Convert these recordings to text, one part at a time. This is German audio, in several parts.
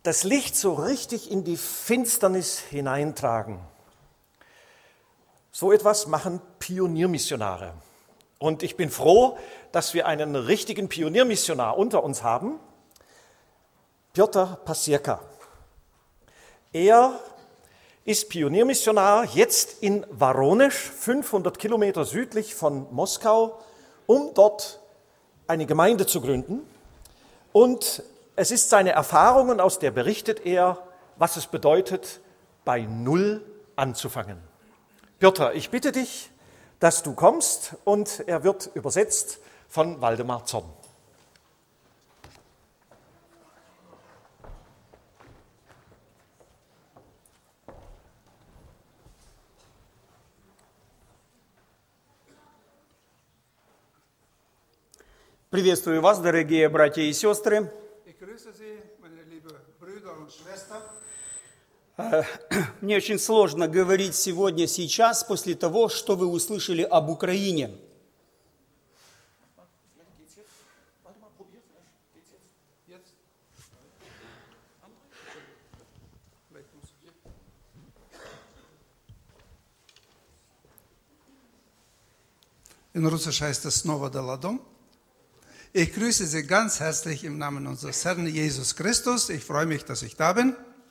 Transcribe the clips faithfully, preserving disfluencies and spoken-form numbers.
das Licht so richtig in die Finsternis hineintragen. So etwas machen Pioniermissionare. Und ich bin froh, dass wir einen richtigen Pioniermissionar unter uns haben, Piotr Pasierka. Er ist Pioniermissionar jetzt in Woronesch, fünfhundert Kilometer südlich von Moskau, um dort eine Gemeinde zu gründen. Und es ist seine Erfahrung, und aus der berichtet er, was es bedeutet, bei Null anzufangen. Piotr, ich bitte dich, dass du kommst, und er wird übersetzt von Waldemar Zorn. Приветствую вас, дорогие братья и сестры. Мне очень сложно говорить сегодня, сейчас, после того, что вы услышали об Украине. In Russisch heißt es Снова Daladom. Ich grüße Sie ganz herzlich im Namen unseres Herrn Jesus Christus. Ich freue mich, dass ich da bin.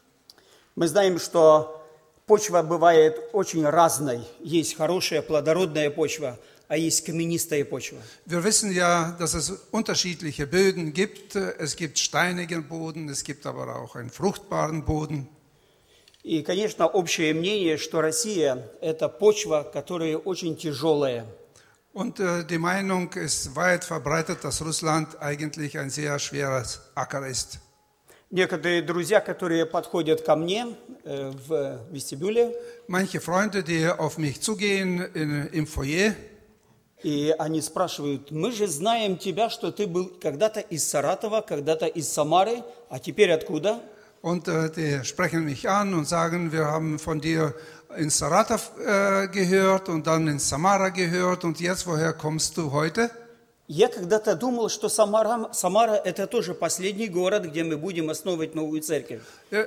Мы знаем, что почва бывает очень разной. Есть хорошая плодородная почва, а есть каменистая почва. Wir wissen ja, dass es unterschiedliche Böden gibt. Es gibt steinigen Boden, es gibt aber auch einen fruchtbaren Boden. И, конечно, общее мнение, что Россия – это почва, которая очень тяжелая. Und äh, die Meinung ist weit verbreitet, dass Russland eigentlich ein sehr schweres Acker ist. Некоторые друзья, которые подходят ко мне э, в вестибюле, Manche Freunde, die auf mich zugehen in, im Foyer, и они спрашивают: мы же знаем тебя, что ты был когда-то из Саратова, когда-то из Самары, а теперь откуда? und äh, die sprechen mich an und sagen, wir haben von dir in Saratov äh, gehört und dann in Samara gehört, und jetzt, woher kommst du heute? Я когда-то думал, что Самара, Самара – это тоже последний город, где мы будем основывать новую церковь.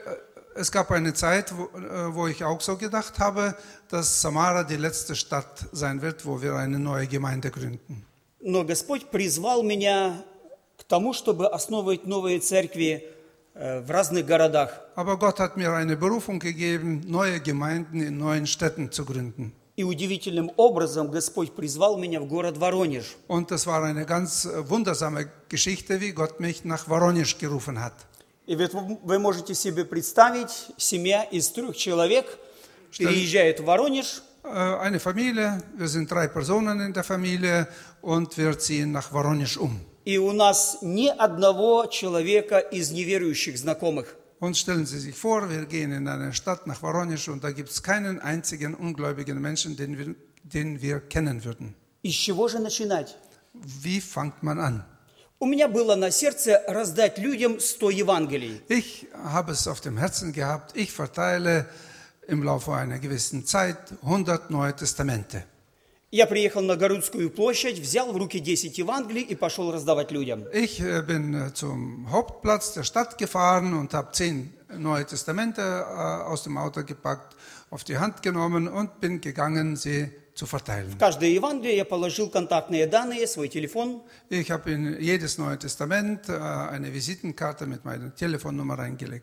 Es gab eine Zeit, wo, wo ich auch so gedacht habe, dass Samara die letzte Stadt sein wird, wo wir eine neue Gemeinde gründen. Но Господь призвал меня к тому, чтобы основывать новые церкви в разных городах. Aber Gott hat mir eine Berufung gegeben, neue Gemeinden in neuen Städten zu gründen. И удивительным образом Господь призвал меня в город Воронеж. Und das war eine ganz wundersame Geschichte, wie Gott mich nach Воронеж gerufen hat. И вот вы можете себе представить, семья из трех человек переезжает в Воронеж. Eine Familie, wir sind drei Personen in der Familie, und wir ziehen nach Воронеж um. И у нас ни одного человека из неверующих знакомых. Und stellen Sie sich vor, wir gehen in eine Stadt nach Воронеж, und da gibt es keinen einzigen ungläubigen Menschen, den wir, den wir kennen würden. Из чего же начинать? Wie fängt man an? У меня было на сердце раздать людям сто Евангелий. Ich habe es auf dem Herzen gehabt, ich verteile im Laufe einer gewissen Zeit hundert Neue Testamente. Я приехал на Городскую площадь, взял в руки десять Евангелий и пошел раздавать людям. Ich bin zum Hauptplatz der Stadt gefahren und habe zehn Neue Testamente aus dem Auto gepackt, auf die Hand genommen und bin gegangen, sie zu verteilen. В каждое Евангелие я положил контактные данные, свой телефон. Ich habe in jedes Neue Testament eine Visitenkarte mit meiner Telefonnummer reingelegt.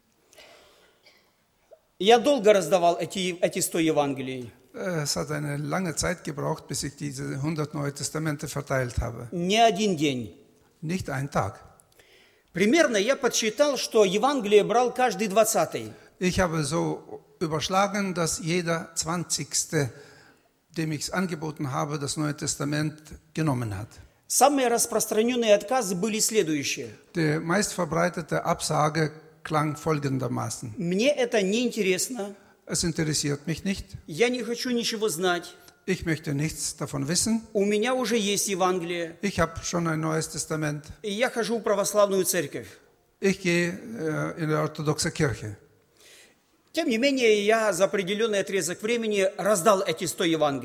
Я долго раздавал эти, эти сто Евангелий. Es hat eine lange Zeit gebraucht, bis ich diese hundert Neue Testamente verteilt habe. Не один день. Nicht ein Tag. Примерно я подсчитал, что Евангелие брал каждый двадцатый. Ich habe so überschlagen, dass jeder Zwanzigste, dem ich es angeboten habe, das Neue Testament genommen hat. Самые распространенные отказы были следующие. Die meistverbreitete Absage klang folgendermaßen. Мне это не интересно. Es interessiert mich nicht. Я не хочу ничего знать. Ich möchte nichts davon wissen. У меня уже есть Евангелие. Ich habe schon ein Neues Testament. И я хожу в православную церковь. Ich gehe äh, in die orthodoxe Kirche. Тем не менее, я за определенный отрезок времени раздал эти сто Евангелий.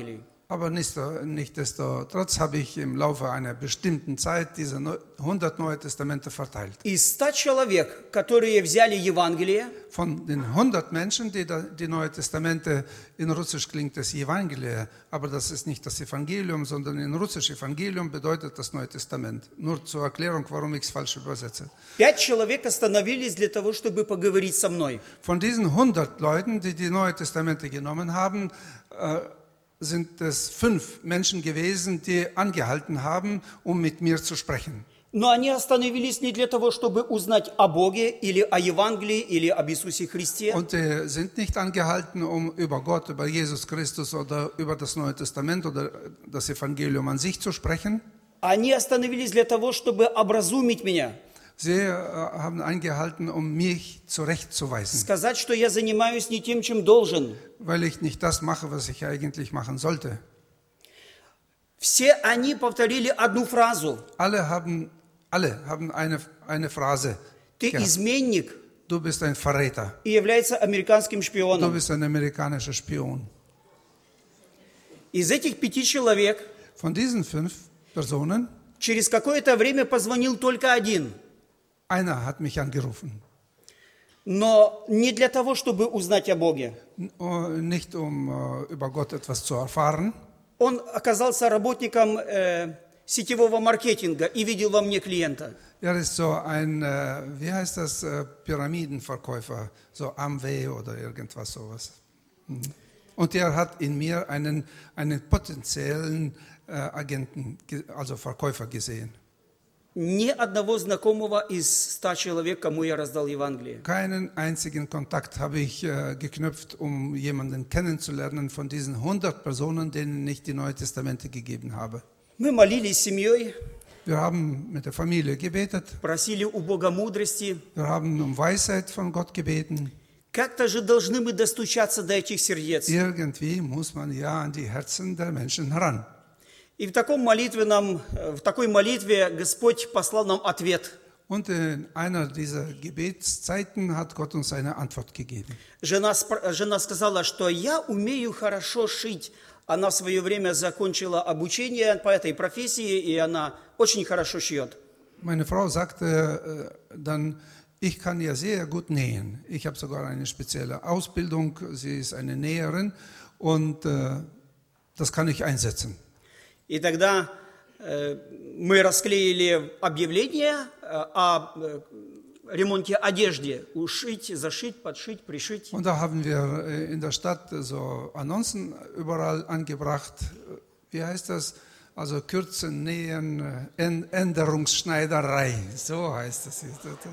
Aber nichtsdestotrotz habe ich im Laufe einer bestimmten Zeit diese hundert Neue Testamente verteilt. Из ста человек, которые взяли Евангелие, Von den hundert Menschen, die da, die Neue Testamente, in Russisch klingt das Evangelium, aber das ist nicht das Evangelium, sondern in Russisch Evangelium bedeutet das Neue Testament. Nur zur Erklärung, warum ich es falsch übersetze. пять человек остановились для того, чтобы поговорить со мной. Von diesen hundert Leuten, die die Neue Testamente genommen haben, äh, sind es fünf Menschen gewesen, die angehalten haben, um mit mir zu sprechen. Но они остановились не для того, чтобы узнать о Боге или о Евангелии или об Иисусе Христе. Und die sind nicht angehalten, um über Gott, über Jesus Christus oder über das Neue Testament oder das Evangelium an sich zu sprechen. Они остановились для того, чтобы образумить меня. Sie äh, haben angehalten, um mich zurechtzuweisen, Сказать, что я занимаюсь не тем, чем должен. weil ich nicht das mache, was ich eigentlich machen sollte. Все они повторили одну фразу. Alle haben, alle haben eine, eine Phrase. Ты gehabt. изменник Du bist ein Verräter. и является американским Du шпионом. bist ein amerikanischer Spion. Из этих пяти человек Von diesen fünf Personen, через какое-то время позвонил только один. einer hat mich angerufen. Но не для того, чтобы узнать о Боге. N- Nicht um äh, über Gott etwas zu erfahren. Он оказался работником э, сетевого маркетинга и видел во мне клиента. Er ist so ein, äh, wie heißt das, äh, Pyramidenverkäufer, so Amway oder irgendwas sowas. Mhm. Und er hat in mir einen, einen potenziellen äh, Agenten, ge- also Verkäufer gesehen. Ни одного знакомого из ста человек, кому я раздал Евангелие. Keinen einzigen Kontakt habe ich äh, geknüpft, um jemanden kennenzulernen von diesen hundert Personen, denen ich die Neue Testamente gegeben habe. Мы молились с семьей, Wir haben mit der Familie gebetet, просили у Бога мудрости. wir haben um Weisheit von Gott gebeten. Как-то же должны мы достучаться до этих сердец. Irgendwie muss man ja an die Herzen der Menschen heran. И в таком молитвенном, в такой молитве Господь послал нам ответ. Und in einer dieser Gebetszeiten hat Gott uns eine Antwort gegeben. Жена, спр- жена сказала, что я умею хорошо шить. Она в свое время закончила обучение по этой профессии, и она очень хорошо шьет. Meine Frau sagte äh, dann, ich kann ja sehr gut nähen. Ich habe sogar eine spezielle Ausbildung. Sie ist eine Näherin und äh, das kann ich einsetzen. И тогда э, мы расклеили объявление э, о э, ремонте одежды. Ушить, зашить, подшить, пришить. Und da haben wir äh, in der Stadt so Annoncen überall angebracht. Wie heißt das? Also Kürzen, Nähen, äh, Änd- Änderungsschneiderei. So heißt das.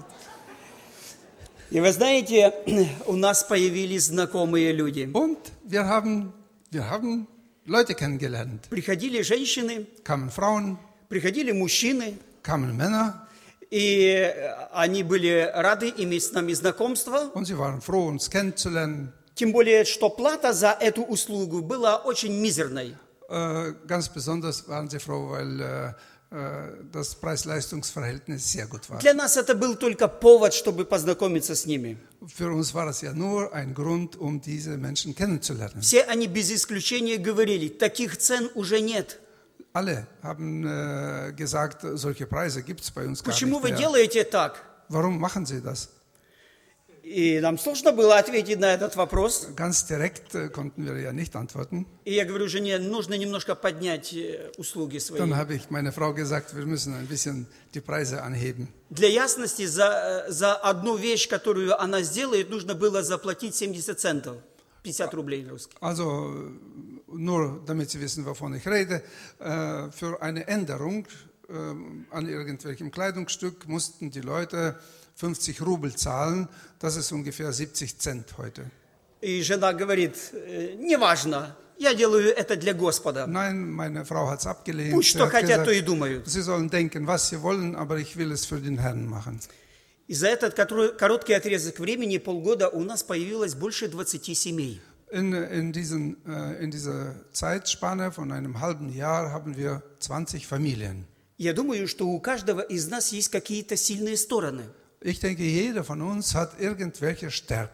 И вы знаете, у нас появились знакомые люди. Und wir haben, wir haben Leute kennengelernt. Приходили женщины, Kamen Frauen, приходили мужчины, kamen Männer и они были рады иметь с нами знакомство. und sie waren froh, uns kennenzulernen. Тем более, что плата за эту услугу была очень мизерной. Äh, ganz besonders waren sie froh, weil äh, äh, das Preis-Leistungs-Verhältnis sehr gut war. Для нас это был только повод, чтобы познакомиться с ними. Für uns war es ja nur ein Grund, um diese Menschen kennenzulernen. Все они без исключения говорили, таких цен уже нет. Alle haben äh, gesagt, solche Preise gibt es bei uns gar Почему nicht вы mehr. делаете так? Warum machen sie das? И нам сложно было ответить на этот вопрос. Ganz direkt äh, konnten wir ja nicht antworten. И я говорю жене, нужно немножко поднять э, услуги свои. Dann habe ich meiner Frau gesagt, wir müssen ein bisschen die Preise anheben. Для ясности, за, э, за одну вещь, которую она сделает, нужно было заплатить семьдесят центов. пятьдесят рублей русских. Also nur damit Sie wissen, wovon ich rede, äh, für eine Änderung äh, an irgendwelchem Kleidungsstück mussten die Leute fünfzig Rubel zahlen. Das ist ungefähr siebzig Cent heute. И жена говорит, «Э, неважно, я делаю это для Господа. Nein, meine Frau hat es abgelehnt. Пусть Sie что hat хотят, то и gesagt, думают. Sie sollen denken, was sie wollen, aber ich will es für den Herrn machen. И за этот котро- короткий отрезок времени, полгода, у нас появилось больше двадцати семей. In, in, diesen, äh, in dieser Zeitspanne von einem halben Jahr haben wir zwanzig Familien. Я думаю, что у каждого из нас есть какие-то сильные стороны. Ich denke, jeder von uns hat irgendwelche Stärken.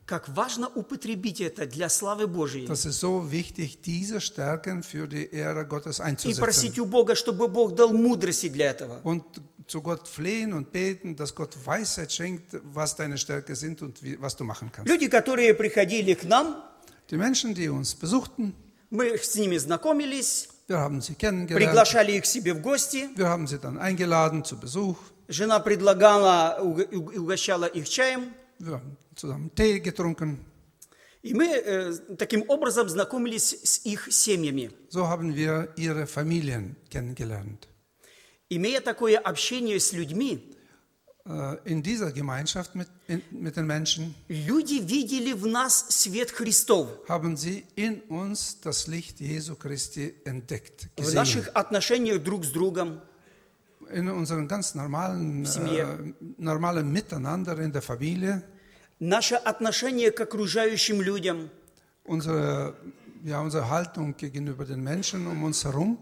как важно употребить это для славы Божьей. Das ist so wichtig, diese Stärken für die Ehre Gottes И einzusetzen. просить у Бога, чтобы Бог дал мудрости для этого. Und zu Gott flehen und beten, dass Gott Weisheit schenkt, was deine Stärke sind und wie, was du machen kannst. Люди, которые приходили к нам, Die Menschen, die uns besuchten, мы с ними знакомились, wir haben sie kennengelernt, приглашали их к себе в гости. wir haben sie dann eingeladen zu Besuch, Жена предлагала, уг- уг- угощала их чаем. wir haben zusammen Tee getrunken. И мы э, таким образом знакомились с их семьями. So haben wir ihre Familien kennengelernt. Имея такое общение с людьми, Äh, In dieser Gemeinschaft mit, in, mit den Menschen люди видели в нас свет Христов. haben sie in uns das Licht Jesu Christi entdeckt, В gesehen. наших отношениях друг с другом. In unserem ganz normalen, Семье. äh, normalen Miteinander in der Familie, Наше отношение к окружающим людям. unsere, ja, unsere Haltung gegenüber den Menschen um uns herum.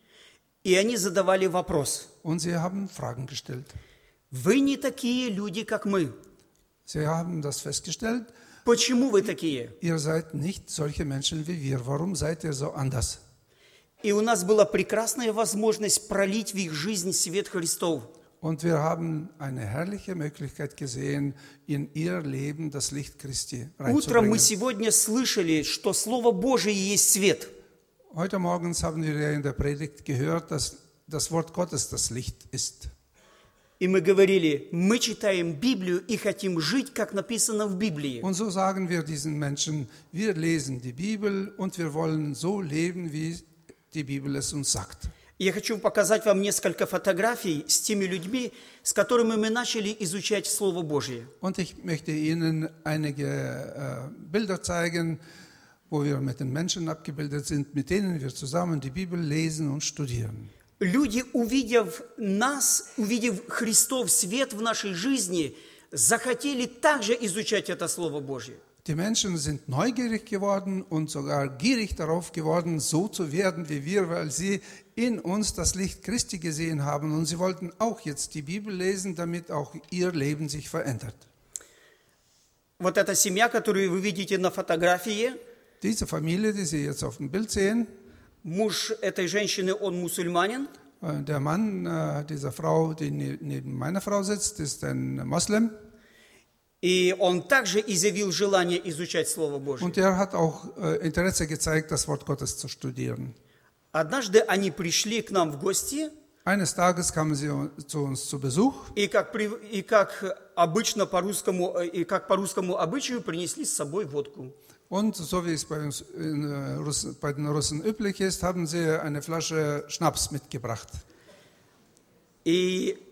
И они задавали вопрос. Und sie haben Fragen gestellt. Вы не такие люди, как мы. Sie haben das festgestellt, Почему вы такие? ihr seid nicht solche Menschen wie wir. Warum seid ihr so anders? И у нас была прекрасная возможность пролить в их жизнь свет Христов. Und wir haben eine herrliche Möglichkeit gesehen, in ihr Leben das Licht Christi Утром мы reinzubringen. сегодня слышали, что Слово Божие есть свет. Heute morgens haben wir ja in der Predigt gehört, dass das Wort Gottes das Licht ist. И мы говорили, мы читаем Библию и хотим жить, как написано в Библии. Und so sagen wir diesen Menschen, wir lesen die Bibel und wir wollen so leben, wie die Bibel es uns sagt. Я хочу показать вам несколько фотографий с теми людьми, с которыми мы начали изучать Слово Божье. Und ich möchte Ihnen einige äh, Bilder zeigen, wo wir mit den Menschen abgebildet sind, mit denen wir zusammen die Bibel lesen und studieren. Люди, увидев нас, увидев Христов свет в нашей жизни, захотели также изучать это Слово Божье. Die Menschen sind neugierig geworden und sogar gierig darauf geworden, so zu werden wie wir, weil sie in uns das Licht Christi gesehen haben. Und sie wollten auch jetzt die Bibel lesen, damit auch ihr Leben sich verändert. Вот эта семья, которую вы видите на фотографии, Diese Familie, die Sie jetzt auf dem Bild sehen, муж этой женщины, он мусульманин, äh, der Mann äh, dieser Frau, die ne- neben meiner Frau sitzt, ist ein Moslem. и он также изъявил желание изучать Слово Божье. Und er hat auch äh, Interesse gezeigt, das Wort Gottes zu studieren. Однажды они пришли к нам в гости, Eines Tages kamen sie zu uns zu Besuch и как, при- и как обычно по русскому, и как по русскому обычаю принесли с собой водку. und so wie es bei, uns in, äh, Russen, bei den Russen üblich ist, haben sie eine Flasche Schnaps mitgebracht. И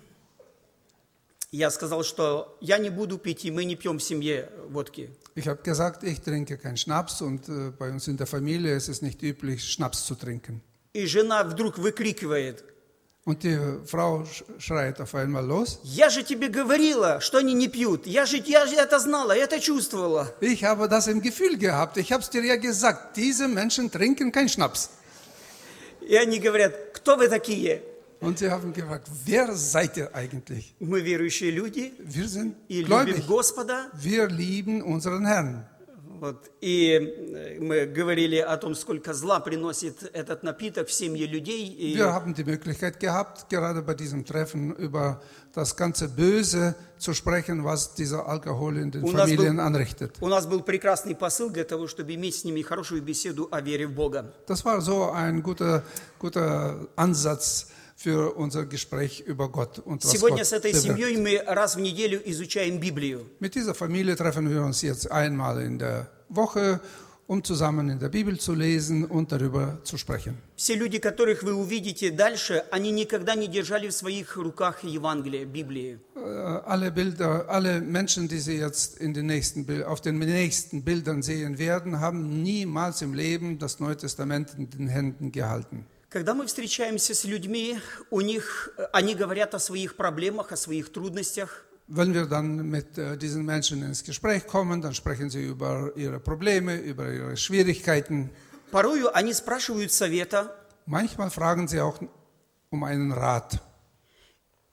я сказал, что я не буду пить, и мы не пьем в семье водки. Ich habe gesagt, ich trinke keinen Schnaps und äh, bei uns in der Familie ist es nicht üblich, Schnaps zu trinken. И жена вдруг выкрикивает, Und die Frau sch- schreit auf einmal los. я же тебе говорила, что они не пьют. Я же, я же это знала, я это чувствовала. Ich habe das im Gefühl gehabt. Ich habe es dir ja gesagt. Diese Menschen trinken keinen Schnaps. И они говорят, кто вы такие? Und sie haben gefragt, wer seid ihr eigentlich? Мы верующие люди Wir sind и любим gläubig. Господа. Wir lieben unseren Herrn. Вот. И э, мы говорили о том, сколько зла приносит этот напиток в семьи людей. И Wir haben die Möglichkeit gehabt, gerade bei diesem Treffen über das ganze Böse zu sprechen, was dieser Alkohol in den У нас, Familien был, anrichtet. у нас был прекрасный посыл для того, чтобы иметь с ними хорошую беседу о вере в Бога. Das war so ein guter, guter Ansatz für unser Gespräch über Gott und was Сегодня Gott с этой bewirkt. семьей мы раз в неделю изучаем Библию. Mit dieser Familie treffen wir uns jetzt einmal in der Woche, um zusammen in der Bibel zu lesen und darüber zu sprechen. Все люди, которых вы увидите дальше, они никогда не держали в своих руках Евангелие, Библии. Äh, Alle Bilder, alle Menschen, die Sie jetzt in den nächsten, Bil- auf den nächsten Bildern sehen werden, haben niemals im Leben das Neue Testament in den Händen gehalten. Когда мы встречаемся с людьми, у них, они говорят о своих проблемах, о своих трудностях. Wenn wir dann mit äh, diesen Menschen ins Gespräch kommen, dann sprechen sie über ihre Probleme, über ihre Schwierigkeiten. Порою они спрашивают совета, Manchmal fragen sie auch um einen Rat.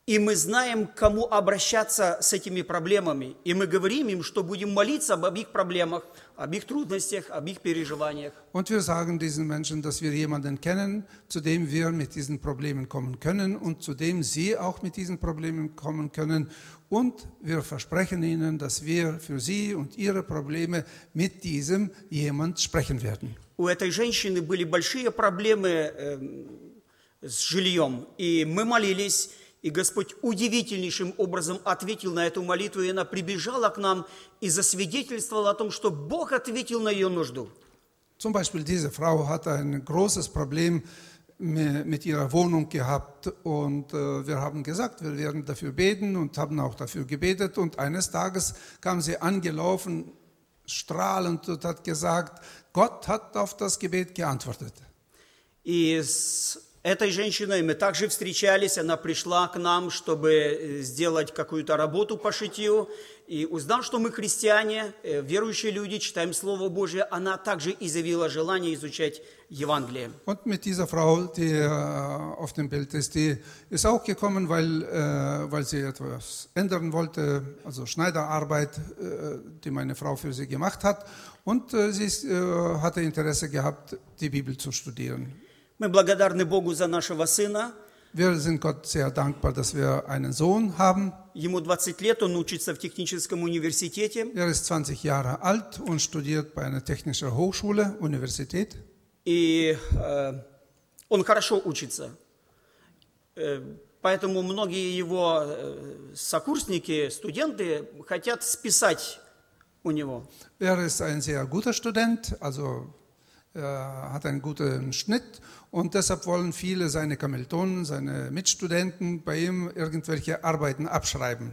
И мы знаем, к кому обращаться с этими проблемами. И мы говорим им, что будем молиться об их проблемах, об их трудностях, об их переживаниях. Und wir sagen diesen Menschen, dass wir jemanden kennen, zu dem wir mit diesen Problemen kommen können und zu dem sie auch mit diesen Problemen kommen können. Und wir versprechen ihnen, dass wir für sie und ihre Probleme mit diesem jemand sprechen werden. У этой женщины были большие проблемы э, с жильем. И мы молились, и Господь удивительнейшим образом ответил на эту молитву. И она прибежала к нам и засвидетельствовала о том, что Бог ответил на ее нужду. Zum Beispiel diese Frau hatte ein großes Problem mit ihrer Wohnung gehabt und äh, wir haben gesagt, wir werden dafür beten und haben auch dafür gebetet und eines Tages kam sie angelaufen, strahlend und hat gesagt, Gott hat auf das Gebet geantwortet. И с этой женщиной мы также встречались, она пришла к нам, чтобы сделать какую-то работу по шитью, и узнав, что мы христиане, верующие люди, читаем Слово Божие, она также изъявила желание изучать Евангелие. Und mit dieser Frau, die äh, auf dem Bild ist, die ist auch gekommen, weil, äh, weil sie etwas ändern wollte, also Schneiderarbeit, äh, die meine Frau für sie gemacht hat. Und äh, sie ist, äh, hatte Interesse gehabt, die Bibel zu studieren. Мы благодарны Богу за нашего сына. Wir sind Gott sehr dankbar, dass wir einen Sohn haben. Ему двадцать лет, он учится в техническом университете. Er ist zwanzig Jahre alt und studiert bei einer technischen Hochschule, Universität. И э, он хорошо учится. Э, поэтому многие его э, сокурсники, студенты хотят списать у него. Er ist ein sehr guter Student, also er hat einen guten Schnitt und deshalb wollen viele seine Kommilitonen, seine Mitstudenten bei ihm irgendwelche Arbeiten abschreiben.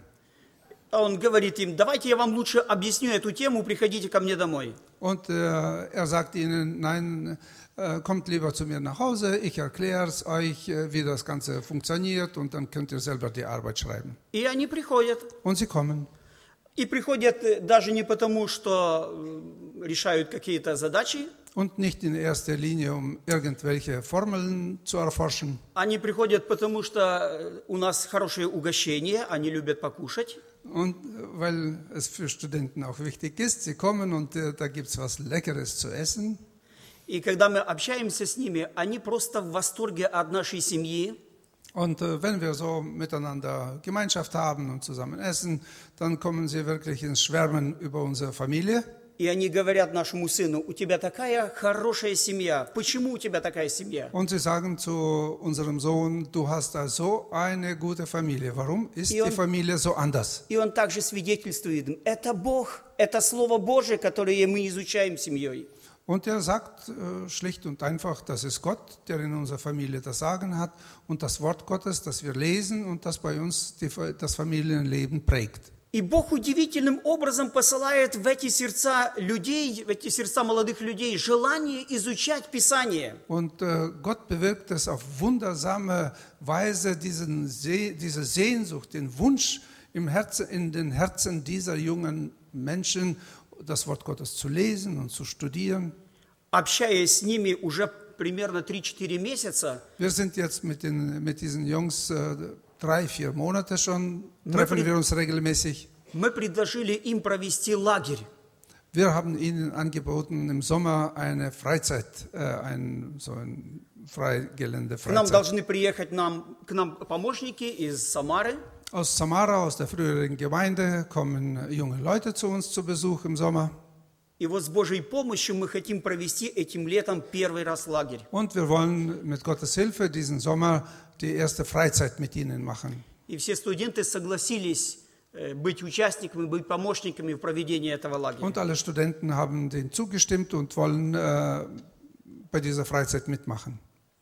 Он говорит им, давайте я вам лучше объясню эту тему, приходите ко мне домой. Und äh, er sagt ihnen, nein, äh, kommt lieber zu mir nach Hause, ich erkläre es euch, äh, wie das Ganze funktioniert und dann könnt ihr selber die Arbeit schreiben. И они приходят. Und sie kommen. И приходят даже не потому, что решают какие-то задачи. Und nicht in erster Linie, um irgendwelche Formeln zu erforschen. Они приходят, потому что у нас хорошее угощение, они любят покушать. Und weil es für Studenten auch wichtig ist, sie kommen und äh, da gibt es was Leckeres zu essen. И когда мы общаемся с ними, они просто в восторге от нашей семьи. Und äh, wenn wir so miteinander Gemeinschaft haben und zusammen essen, dann kommen sie wirklich ins Schwärmen über unsere Familie. И они говорят нашему сыну, у тебя такая хорошая семья. Почему у тебя такая семья? Und sie sagen zu unserem Sohn, du hast da so eine gute Familie. Warum ist И он- die Familie so anders? И он также свидетельствует им, это Бог, это Слово Божие, которое мы изучаем семьей. Und er sagt äh, schlicht und einfach, das ist Gott, der in unserer Familie das Sagen hat und das Wort Gottes, das wir lesen und das bei uns die, das Familienleben prägt. И Бог удивительным образом посылает в эти сердца людей, в эти сердца молодых людей желание изучать Писание. Und äh, Gott bewirkt es auf wundersame Weise, diesen Se diese Sehnsucht, den Wunsch im Herzen, in den Herzen dieser jungen Menschen, das Wort Gottes zu lesen und zu studieren. Общаясь с ними уже примерно три-четыре месяца, Wir sind jetzt mit, den, mit diesen Jungs äh, drei, vier Monate schon, treffen wir uns regelmäßig. мы предложили им провести лагерь. Wir haben ihnen angeboten, im Sommer eine Freizeit, äh, ein, so ein Freigelände, К нам Freizeit. должны приехать нам, к нам помощники из Самары. Aus Samara, aus der früheren Gemeinde, kommen junge Leute zu uns zu Besuch im Sommer. И вот с Божьей помощью мы хотим провести этим летом первый раз лагерь. Und wir wollen mit Gottes Hilfe diesen Sommer die erste Freizeit mit ihnen machen. И все студенты согласились э, быть участниками, быть помощниками в проведении этого лагеря. Und alle Studenten haben dem zugestimmt und wollen äh, bei dieser Freizeit mitmachen.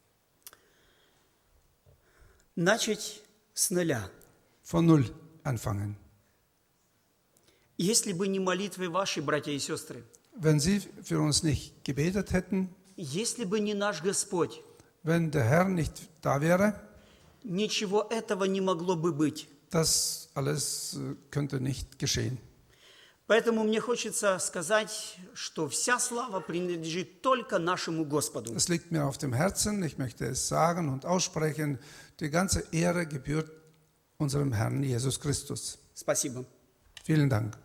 Начать с нуля. Von Null anfangen. Если бы не молитвы ваши, братья и сестры, Wenn sie für uns nicht gebetet hätten, если бы не наш Господь, wenn der Herr nicht da wäre, ничего этого не могло бы быть. das alles äh, könnte nicht geschehen. Поэтому мне хочется сказать, что вся слава принадлежит только нашему Господу. Es liegt mir auf dem Herzen, ich möchte es sagen und aussprechen, die ganze Ehre gebührt unserem Herrn Jesus Christus. Спасибо. Vielen Dank.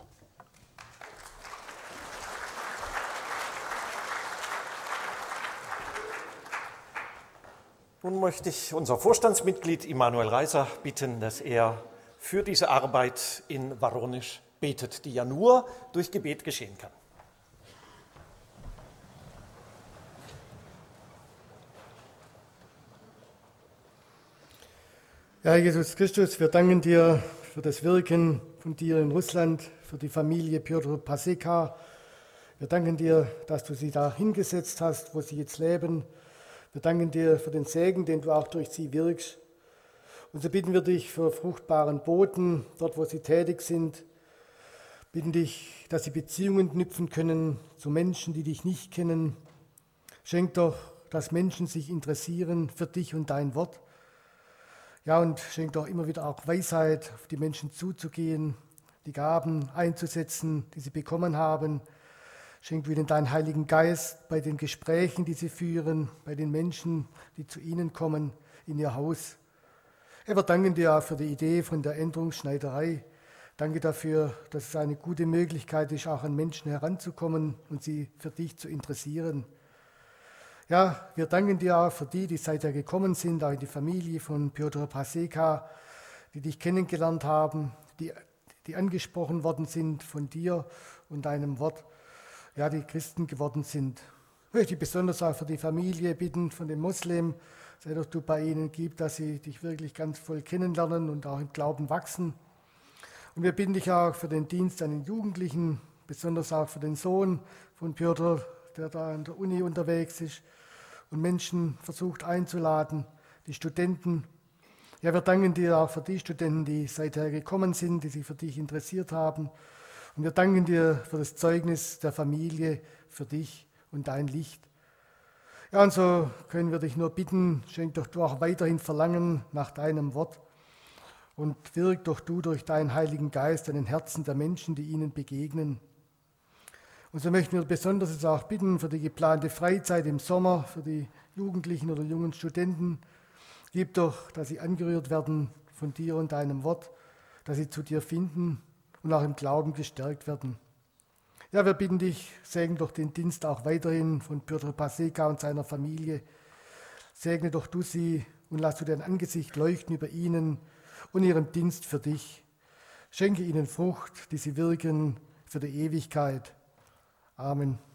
Nun möchte ich unser Vorstandsmitglied Immanuel Reiser bitten, dass er für diese Arbeit in Waronisch betet, die ja nur durch Gebet geschehen kann. Ja, Jesus Christus, wir danken dir für das Wirken von dir in Russland, für die Familie Pjotr Paseka. Wir danken dir, dass du sie da hingesetzt hast, wo sie jetzt leben. Wir danken dir für den Segen, den du auch durch sie wirkst. Und so bitten wir dich für fruchtbaren Boden, dort wo sie tätig sind. Bitten dich, dass sie Beziehungen knüpfen können zu Menschen, die dich nicht kennen. Schenk doch, dass Menschen sich interessieren für dich und dein Wort. Ja, und schenk doch immer wieder auch Weisheit, auf die Menschen zuzugehen, die Gaben einzusetzen, die sie bekommen haben. Schenk du ihnen deinen Heiligen Geist bei den Gesprächen, die sie führen, bei den Menschen, die zu ihnen kommen, in ihr Haus. Ja, wir danken dir auch für die Idee von der Änderungsschneiderei. Danke dafür, dass es eine gute Möglichkeit ist, auch an Menschen heranzukommen und sie für dich zu interessieren. Ja, wir danken dir auch für die, die seither gekommen sind, auch in die Familie von Pjotr Paseka, die dich kennengelernt haben, die, die angesprochen worden sind von dir und deinem Wort, ja, die Christen geworden sind. Ich möchte besonders auch für die Familie bitten von den Moslems, sei doch du bei ihnen, gib, dass sie dich wirklich ganz voll kennenlernen und auch im Glauben wachsen. Und wir bitten dich auch für den Dienst an den Jugendlichen, besonders auch für den Sohn von Pjotr, der da an der Uni unterwegs ist und Menschen versucht einzuladen, die Studenten. Ja, wir danken dir auch für die Studenten, die seither gekommen sind, die sich für dich interessiert haben. Und wir danken dir für das Zeugnis der Familie, für dich und dein Licht. Ja, und so können wir dich nur bitten, schenk doch du auch weiterhin Verlangen nach deinem Wort und wirk doch du durch deinen Heiligen Geist an den Herzen der Menschen, die ihnen begegnen. Und so möchten wir besonders jetzt auch bitten für die geplante Freizeit im Sommer, für die Jugendlichen oder jungen Studenten. Gib doch, dass sie angerührt werden von dir und deinem Wort, dass sie zu dir finden und auch im Glauben gestärkt werden. Ja, wir bitten dich, segne doch den Dienst auch weiterhin von Pjotr Paseka und seiner Familie. Segne doch du sie und lass du dein Angesicht leuchten über ihnen und ihrem Dienst für dich. Schenke ihnen Frucht, die sie wirken für die Ewigkeit. Amen.